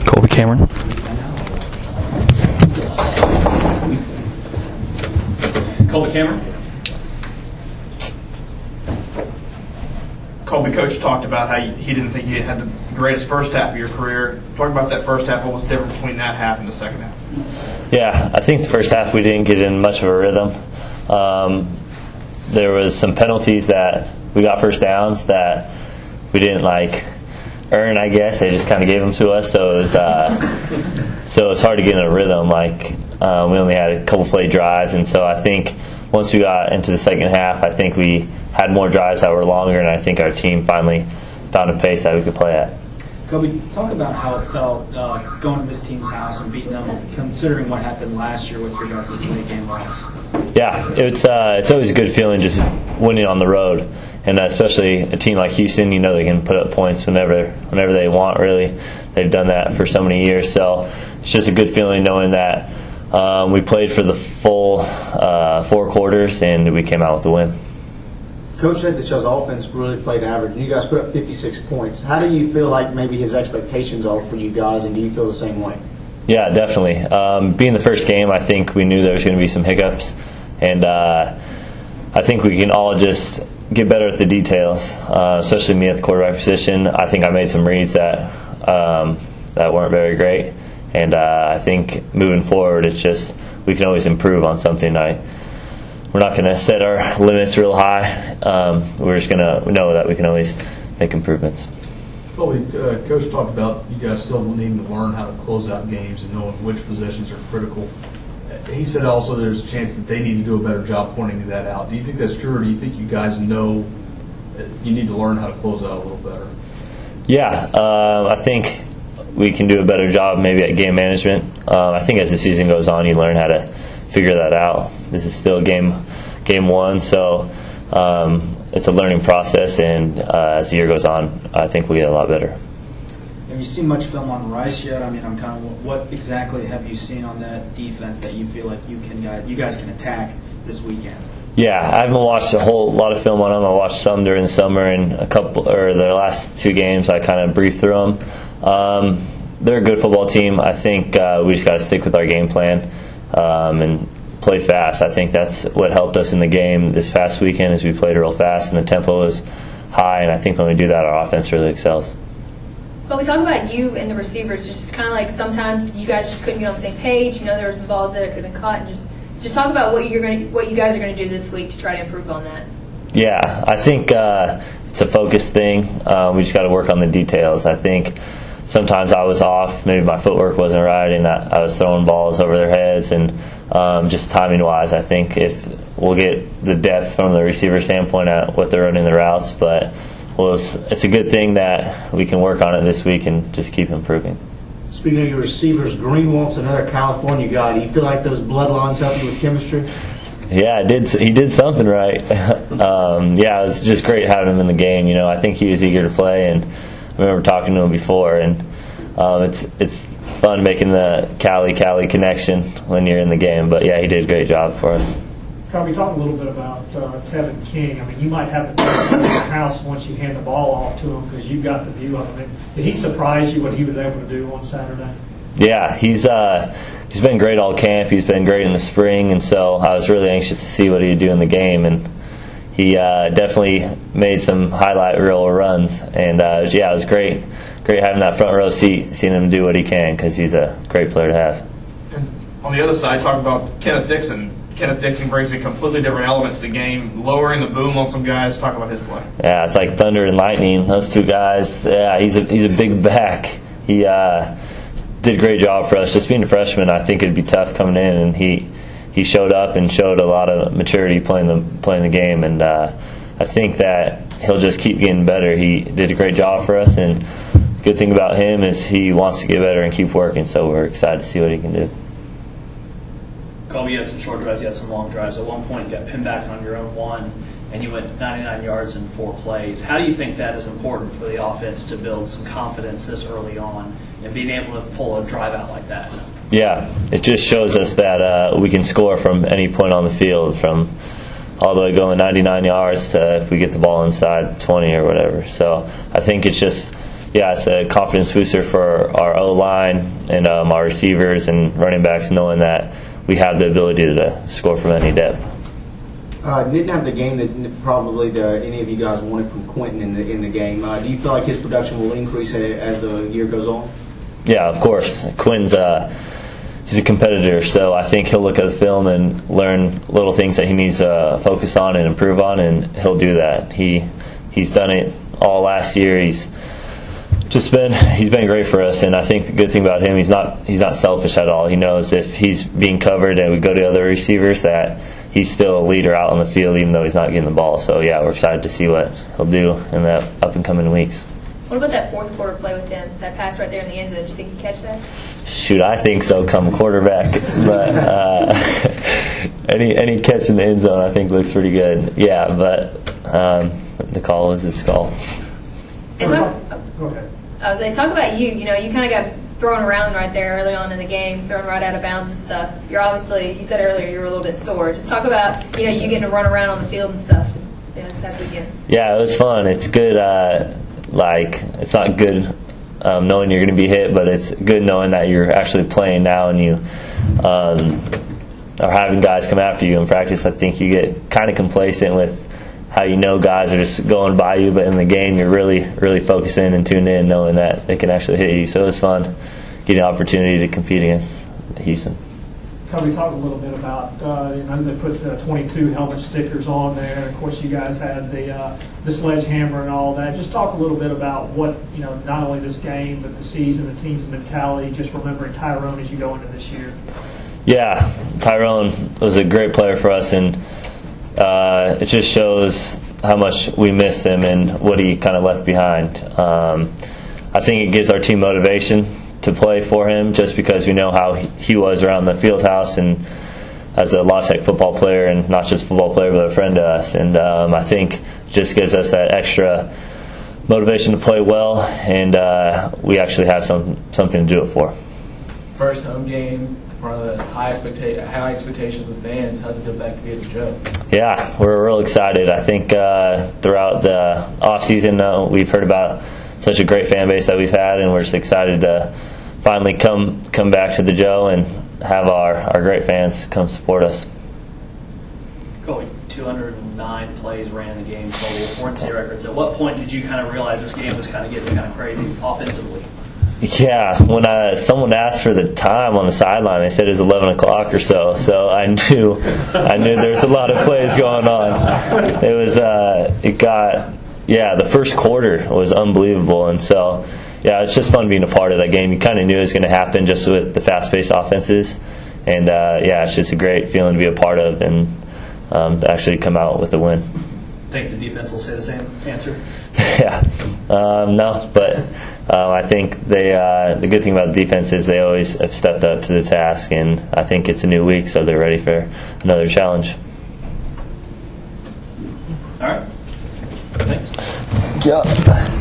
Colby Cameron. Colby Cameron. Colby, Coach talked about how he didn't think he had the greatest first half of your career. Talk about that first half. What was different between that half and the second half? Yeah, I think the first half we didn't get in much of a rhythm. There was some penalties that we got first downs that we didn't earn, I guess. They just kind of gave them to us, so it was hard to get in a rhythm. We only had a couple play drives, and so I think once we got into the second half, I think we had more drives that were longer, and I think our team finally found a pace that we could play at. Colby, talk about how it felt going to this team's house and beating them, considering what happened last year with your guys' late game loss. Yeah, it's always a good feeling just winning on the road, and especially a team like Houston. You know they can put up points whenever they want. Really, they've done that for so many years. So it's just a good feeling knowing that we played for the full 4 quarters and we came out with the win. Coach said that y'all's offense really played average, and you guys put up 56 points. How do you feel like maybe his expectations are for you guys, and do you feel the same way? Yeah, definitely. Being the first game, I think we knew there was going to be some hiccups, and I think we can all just get better at the details, especially me at the quarterback position. I think I made some reads that weren't very great, and I think moving forward, it's just we can always improve on something. We're not going to set our limits real high. We're just going to know that we can always make improvements. Colby, Coach talked about you guys still needing to learn how to close out games and knowing which positions are critical. He said also there's a chance that they need to do a better job pointing that out. Do you think that's true, or do you think you guys know that you need to learn how to close out a little better? Yeah, I think we can do a better job maybe at game management. I think as the season goes on, you learn how to figure that out. This is still game 1, so it's a learning process, and as the year goes on, I think we get a lot better. Have you seen much film on Rice yet? I mean, what exactly have you seen on that defense that you feel like you guys can attack this weekend? Yeah, I haven't watched a whole lot of film on them. I watched some during the summer, and their last 2 games I kind of briefed through them. They're a good football team. I think we just got to stick with our game plan and play fast. I think that's what helped us in the game this past weekend is we played real fast and the tempo was high, and I think when we do that, our offense really excels. Well, we talk about you and the receivers. It's just kind of like sometimes you guys just couldn't get on the same page. There were some balls that could have been caught, and just talk about what you guys are going to do this week to try to improve on that. Yeah, I think it's a focus thing. We just got to work on the details. I think sometimes I was off. Maybe my footwork wasn't right, and I was throwing balls over their heads. And just timing-wise, I think if we'll get the depth from the receiver standpoint at what they're running the routes, but it's a good thing that we can work on it this week and just keep improving. Speaking of your receivers, Greenwald's another California guy. Do you feel like those bloodlines help you with chemistry? Yeah, he did something right. It was just great having him in the game. I think he was eager to play, and I remember talking to him before, and it's fun making the Cali connection when you're in the game. But yeah, he did a great job for us. Colby, talk a little bit about Tevin King. I mean, you might have the best in the house once you hand the ball off to him because you've got the view of him. Did he surprise you what he was able to do on Saturday? Yeah, he's been great all camp. He's been great in the spring, and so I was really anxious to see what he'd do in the game. And he definitely made some highlight reel runs. And it was great having that front row seat, seeing him do what he can because he's a great player to have. And on the other side, talk about Kenneth Dixon. Kenneth Dixon brings in completely different elements to the game, lowering the boom on some guys. Talk about his play. Yeah, it's like thunder and lightning. Those 2 guys. Yeah, he's a big back. He did a great job for us. Just being a freshman, I think it'd be tough coming in, and he showed up and showed a lot of maturity playing the game, and I think that he'll just keep getting better. He did a great job for us, and the good thing about him is he wants to get better and keep working, so we're excited to see what he can do. Colby, you had some short drives, you had some long drives. At one point, you got pinned back on your own 1, and you went 99 yards in 4 plays. How do you think that is important for the offense to build some confidence this early on and being able to pull a drive out like that? Yeah, it just shows us that we can score from any point on the field, from all the way going 99 yards to if we get the ball inside 20 or whatever. So I think it's just yeah, it's a confidence booster for our O-line and our receivers and running backs, knowing that we have the ability to score from any depth. Didn't have the game that probably any of you guys wanted from Quentin in the game. Do you feel like his production will increase as the year goes on? Yeah, of course. Quinn's he's a competitor, so I think he'll look at the film and learn little things that he needs to focus on and improve on, and he'll do that. He's done it all last year. He's been great for us, and I think the good thing about him, he's not selfish at all. He knows if he's being covered and we go to other receivers that he's still a leader out on the field, even though he's not getting the ball. So yeah, we're excited to see what he'll do in the up and coming weeks. What about that fourth quarter play with him? That pass right there in the end zone. Did you think he'd catch that? Shoot, I think so. Come quarterback, but any catch in the end zone, I think looks pretty good. Yeah, but the call was its call. And Go ahead. I was like, talk about you. You know, you kind of got thrown around right there early on in the game, thrown right out of bounds and stuff. You're obviously, you said earlier you were a little bit sore. Just talk about, you getting to run around on the field and stuff this past weekend. Yeah, it was fun. It's good. It's not good knowing you're going to be hit, but it's good knowing that you're actually playing now and you are having guys come after you in practice. I think you get kind of complacent with how guys are just going by you, but in the game you're really, really focusing and tuned in, knowing that they can actually hit you. So it was fun getting an opportunity to compete against Houston. Can we talk a little bit about, they put the 22 helmet stickers on there, and of course you guys had the sledgehammer and all that. Just talk a little bit about what, not only this game, but the season, the team's mentality, just remembering Tyrone as you go into this year. Yeah, Tyrone was a great player for us, and it just shows how much we miss him and what he kind of left behind. I think it gives our team motivation to play for him, just because we know how he was around the field house and as a La Tech football player, and not just football player, but a friend to us. And I think it just gives us that extra motivation to play well, and we actually have something to do it for. First home game, one of the high expectations of fans. How's it feel back to be at the Joe? Yeah, we're real excited. I think throughout the offseason, we've heard about such a great fan base that we've had, and we're just excited to finally come back to the Joe and have our great fans come support us. Colby, 209 plays ran in the game total, 4 NCAA records. At what point did you kind of realize this game was kind of getting kind of crazy offensively? Yeah, when someone asked for the time on the sideline, they said it was 11 o'clock or so. So I knew there was a lot of plays going on. It was the first quarter was unbelievable, and so yeah, it's just fun being a part of that game. You kind of knew it was going to happen just with the fast-paced offenses, and it's just a great feeling to be a part of and to actually come out with a win. Think the defense will say the same answer? Yeah, no, but I think the good thing about the defense is they always have stepped up to the task, and I think it's a new week, so they're ready for another challenge. All right. Thanks. Yeah.